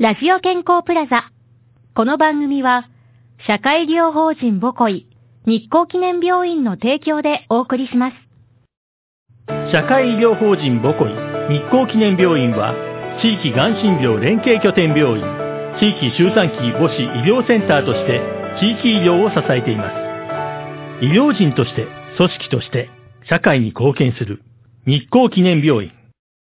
ラジオ健康プラザ。この番組は、社会医療法人ボコイ、日光記念病院の提供でお送りします。 社会医療法人ボコイ、日光記念病院は、地域がん診療連携拠点病院、地域周産期母子医療センターとして、地域医療を支えています。医療人として、組織として、社会に貢献する、日光記念病院。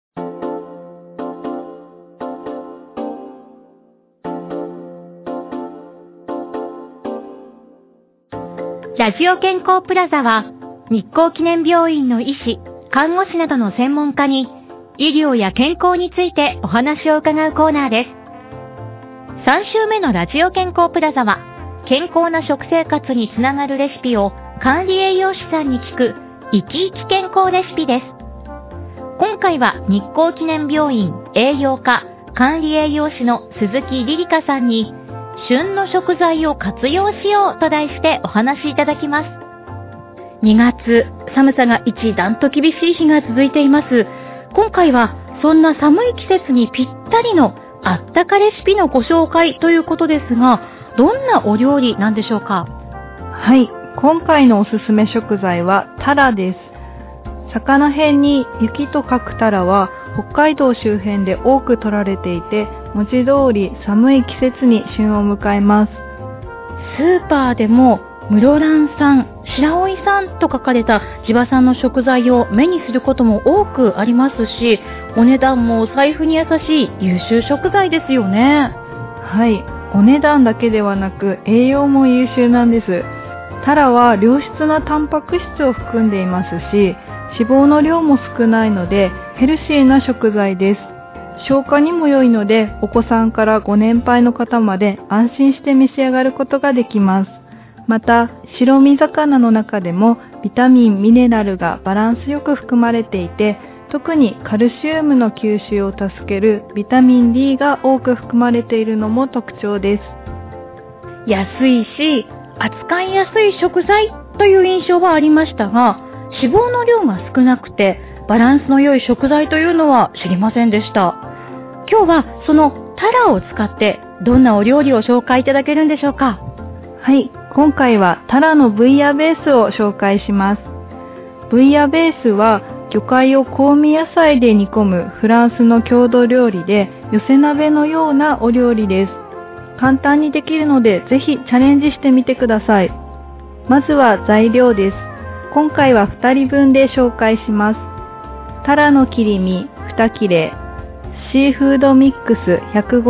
ラジオ健康プラザは、日光記念病院の医師、看護師などの専門家に、医療や健康についてお話を伺うコーナーです。3週目のラジオ健康プラザは、健康な食生活につながるレシピを管理栄養士さんに聞く、生き生き健康レシピです。今回は日光記念病院栄養科管理栄養士の鈴木リリカさんに、旬の食材を活用しようと題してお話しいただきます。2月、寒さが一段と厳しい日が続いています。今回はそんな寒い季節にぴったりのあったかレシピのご紹介ということですが、どんなお料理なんでしょうか？ はい、今回のおすすめ食材はタラです。魚辺に雪と書くタラは北海道周辺で多く取られていて、文字通り寒い季節に旬を迎えます。 スーパーでも室蘭産、白老産と書かれた地場産の食材を目にすることも多くありますし、お値段もお財布に優しい優秀食材ですよね。 はい、お値段だけではなく栄養も優秀なんです。タラは良質なタンパク質を含んでいますし、脂肪の量も少ないのでヘルシーな食材です。消化にも良いので、お子さんからご年配の方まで安心して召し上がることができます。また、白身魚の中でもビタミン、ミネラルがバランスよく含まれていて、特にカルシウムの吸収を助けるビタミン D が多く含まれているのも特徴です。 安いし、扱いやすい食材という印象はありましたが、脂肪の量が少なくてバランスの良い食材というのは知りませんでした。今日はそのタラを使ってどんなお料理を紹介いただけるんでしょうか？ はい、今回はタラのブイヤベースを紹介します。ブイヤベースは魚介を香味野菜で煮込むフランスの郷土料理で、寄せ鍋のようなお料理です。簡単にできるのでぜひチャレンジしてみてください。まずは材料です。今回は2人分で紹介します。タラの切り身2切れ、シーフードミックス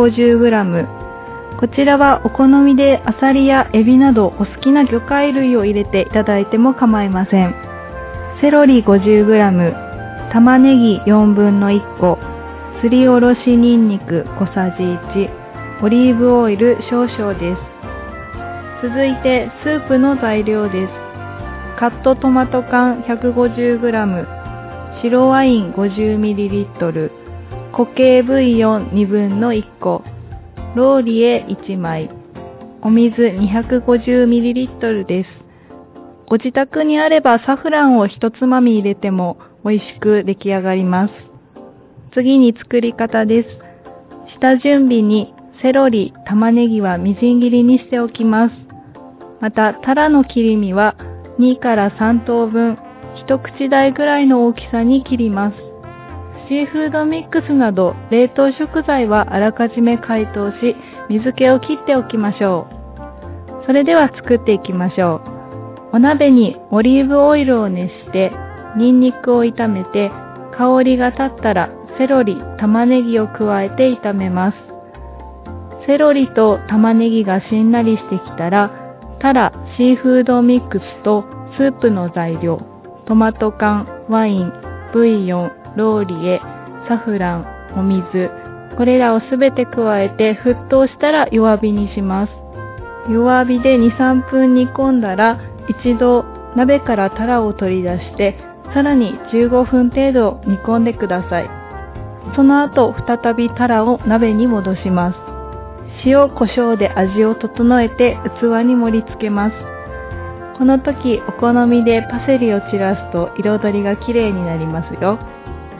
150g。 こちらはお好みでアサリやエビなどお好きな魚介類を入れていただいても構いません。セロリ 50g、 玉ねぎ4分の1個、すりおろしニンニク小さじ1、オリーブオイル少々です。続いてスープの材料です。カットトマト缶 150g、 白ワイン 50ml、 固形ブイヨン2分の1個、ローリエ1枚、お水 250ml です。ご自宅にあればサフランを一つまみ入れても美味しく出来上がります。次に作り方です。下準備にセロリ、玉ねぎはみじん切りにしておきます。また、タラの切り身は2から3等分、一口大ぐらいの大きさに切ります。シーフードミックスなど冷凍食材はあらかじめ解凍し、水気を切っておきましょう。それでは作っていきましょう。お鍋にオリーブオイルを熱して、ニンニクを炒めて、香りが立ったらセロリ、玉ねぎを加えて炒めます。セロリと玉ねぎがしんなりしてきたら、タラ、シーフードミックスとスープの材料、トマト缶、ワイン、ブイヨン、ローリエ、サフラン、お水、これらをすべて加えて沸騰したら弱火にします。弱火で 2,3 分煮込んだら、一度鍋からタラを取り出して、さらに15分程度煮込んでください。その後、再びタラを鍋に戻します。塩、胡椒で味を整えて器に盛り付けます。この時、お好みでパセリを散らすと彩りが綺麗になりますよ。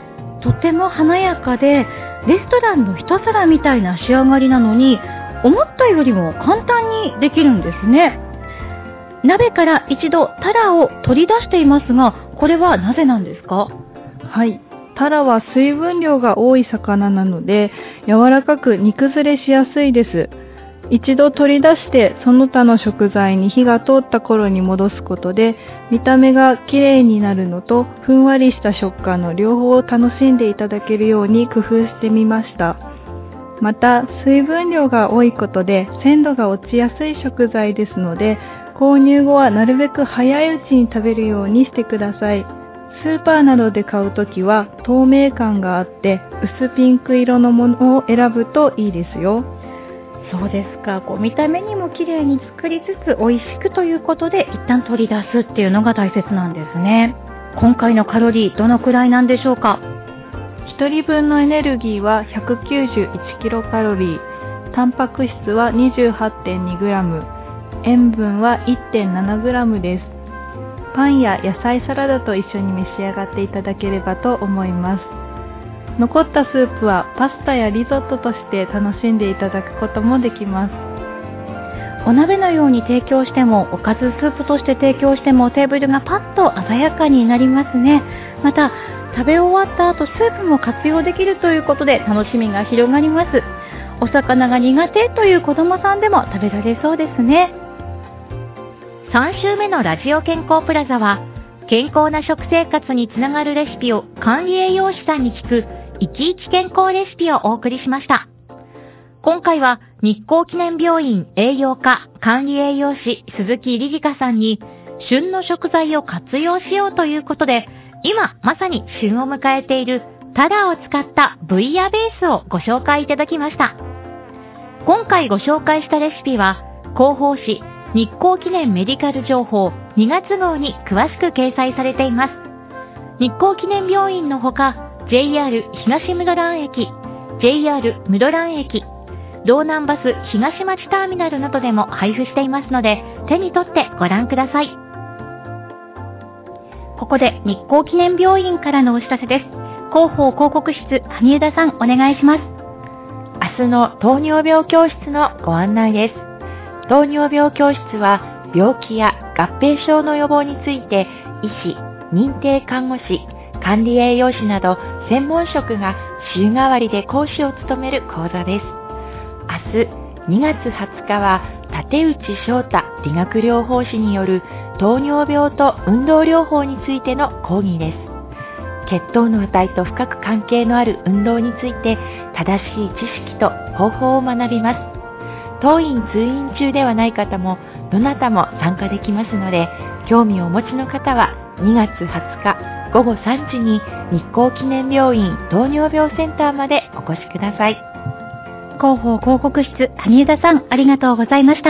とても華やかでレストランの一皿みたいな仕上がりなのに、思ったよりも簡単にできるんですね。鍋から一度タラを取り出していますが、これはなぜなんですか？ はい。タラは水分量が多い魚なので、柔らかく煮崩れしやすいです。一度取り出してその他の食材に火が通った頃に戻すことで、見た目が綺麗になるのとふんわりした食感の両方を楽しんでいただけるように工夫してみました。また水分量が多いことで鮮度が落ちやすい食材ですので、購入後はなるべく早いうちに食べるようにしてください。スーパーなどで買うときは透明感があって薄ピンク色のものを選ぶといいですよ。 そうですか。見た目にも綺麗に作りつつ美味しくということで一旦取り出すっていうのが大切なんですね。今回のカロリーどのくらいなんでしょうか ？1人分のエネルギーは191キロカロリー、タンパク質は 28.2 グラム、塩分は 1.7 グラムです。パンや野菜サラダと一緒に召し上がっていただければと思います。残ったスープはパスタやリゾットとして楽しんでいただくこともできます。 お鍋のように提供しても、おかずスープとして提供しても、テーブルがパッと鮮やかになりますね。また食べ終わった後スープも活用できるということで楽しみが広がります。お魚が苦手という子供さんでも食べられそうですね。 3週目のラジオ健康プラザは、健康な食生活につながるレシピを管理栄養士さんに聞く生き生き健康レシピをお送りしました。今回は日光記念病院栄養科管理栄養士鈴木りりかさんに、旬の食材を活用しようということで、今まさに旬を迎えているタラを使ったブイヤベースをご紹介いただきました。今回ご紹介したレシピは広報誌日光記念メディカル情報2月号に詳しく掲載されています。日光記念病院のほか JR 東室蘭駅、JR 室蘭駅、道南バス東町ターミナルなどでも配布していますので、手に取ってご覧ください。 ここで日光記念病院からのお知らせです。広報広告室、萩生田さんお願いします。 明日の糖尿病教室のご案内です。糖尿病教室は病気や合併症の予防について医師、認定看護師、管理栄養士など専門職が週替わりで講師を務める講座です。明日2月20日は立内翔太理学療法士による糖尿病と運動療法についての講義です。血糖の値と深く関係のある運動について正しい知識と方法を学びます。当院通院中ではない方もどなたも参加できますので、興味をお持ちの方は2月20日午後3時に日光記念病院糖尿病センターまでお越しください。 広報広告室、萩生田さんありがとうございました。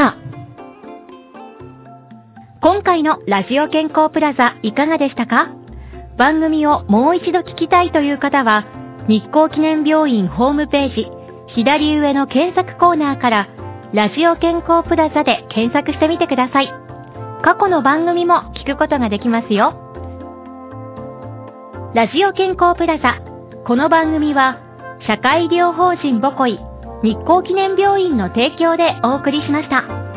今回のラジオ健康プラザいかがでしたか？番組をもう一度聞きたいという方は、日光記念病院ホームページ左上の検索コーナーからラジオ健康プラザで検索してみてください。過去の番組も聞くことができますよ。ラジオ健康プラザ、この番組は社会医療法人ボコイ日光記念病院の提供でお送りしました。